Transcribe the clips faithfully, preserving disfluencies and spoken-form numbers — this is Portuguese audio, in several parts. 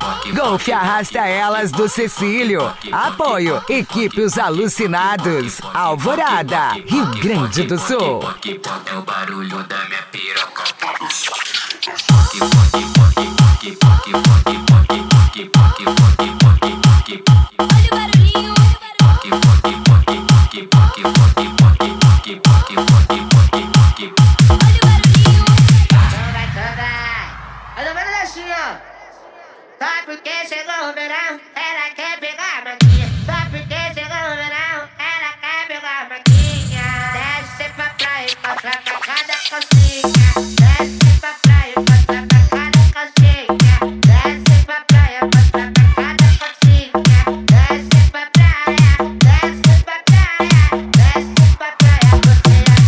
Golfe arrasta elas do Cecílio. Apoio, equipe Os Alucinados. Alvorada, Rio Grande do Sul. É o barulho da minha piroca. Olha o barulhinho. Não vai cantar. Mais ou menos assim, ó. Só porque chegou o verão, ela quer pegar a maquinha. Só porque chegou o verão, ela quer pegar a maquinha. Desce pra praia e mostra pra cada calcinha. Desce pra praia e mostra pra cada calcinha. Desce pra praia e mostra pra cada calcinha. Desce pra praia, desce pra praia, desce pra praia, você é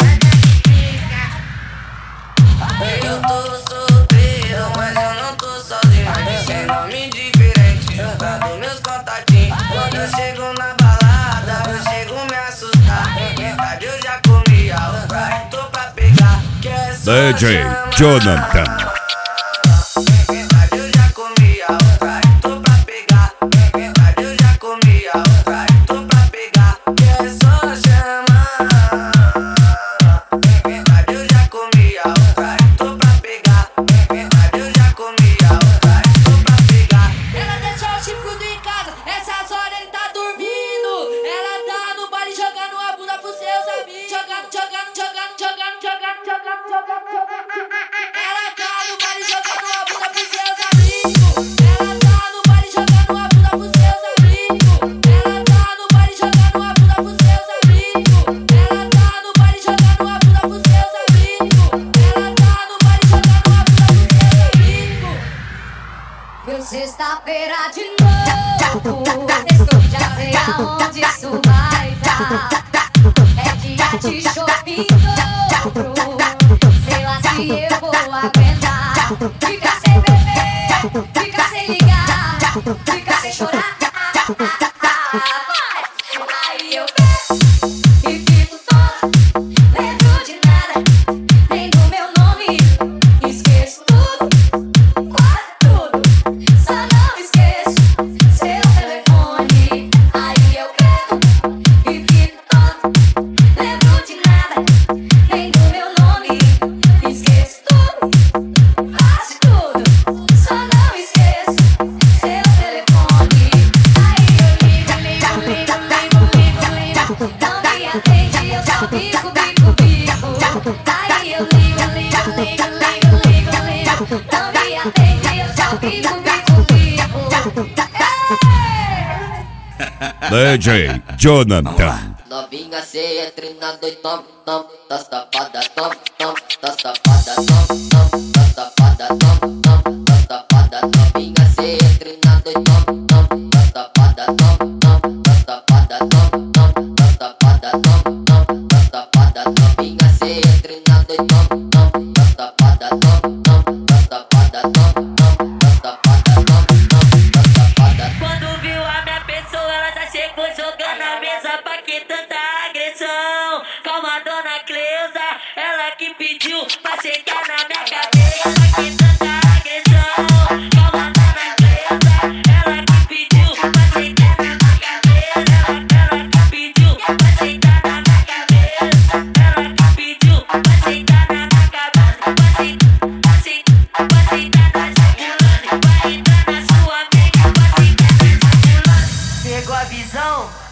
a Eu tô solteiro, mas eu não tô sozinho. Sem nome diferente, juntando meus contatinhos. Quando eu chego na balada, eu chego me assustar. Metade eu já comi a outra, tô pra pegar. Que é só D J chamar. Jonathan. Metade eu já comi a outra, tô pra pegar. Metade eu já comi a outra, tô pra pegar. Que é só chamar. Metade eu já comi a outra, tô pra pegar. Metade eu já comi a outra, tô pra pegar. Ela deixou o chifrudo em casa, essas horas ele tá dormindo. Ela tá no baile jogando a bunda pros seus amigos. Jogando, jogando, jogando, jogando, jogando, jogando, jogando, jogando. Ela tá no baile jogando a bunda pros seus amigos. Ela tá no baile jogando a bunda pros seus amigos. Ela tá no baile jogando a bunda pros seus amigos. Ela tá no baile jogando a bunda pros seus amigos. Ela tá no baile jogando a bunda pros seus amigos. Meu sexta-feira de novo, estou já sei aonde isso vai dar. É dia de shopping dobro, sei lá se eu vou aguentar. Fica sem beber, fica sem ligar, fica sem chorar. Vai! Aí eu bebo e fico toda, lembro de nada, nem do meu nome, esqueço tudo. Quase tudo, só não esqueço seu telefone. Aí eu bebo e fico todo, lembro de nada, nem do meu nome, esqueço tudo, quase tudo, só não esqueço seu telefone. Aí eu ligo, ligo, ligo, ligo, ligo, ligo, não me atende, eu só bico, bico, bico. Aí eu ligo, ligo, ligo, ligo, ligo, ligo, não me atende, eu só bico, bico, bico. D Ei! J Jonathan. Novinha, cê é treinado e tom, tom, tá safada, tom, tom, tá safada, tom, tom, tá safada, tom, tom, tá safada. Novinha, cê é treinado e tom, tom, tá safada, tom, tom, tá safada, tom, tom, tá safada, tom, tom, tá safada. Novinha, cê é treinado e tom, tom, tá safada, tom, tom, tá safada, tom, tom, tá safada, tom, tom, tá safada. Quando viu a minha pessoa, ela já chegou jogando a mesa. Pra que tanta agressão? Calma, dona Cleusa, ela que pediu pra chegar na minha cabeça. Pra que tanta agressão? Calma, dona Cleusa, ela que pediu pra chegar na minha cabeça. Ela, ela que pediu pra chegar na minha cabeça. Ela que pediu pra chegar na minha cabeça. Pra chegar, pra chegar, pra chegar na jogulana. Vai entrar na sua mente, pra chegar na jogulana. Pegou a visão?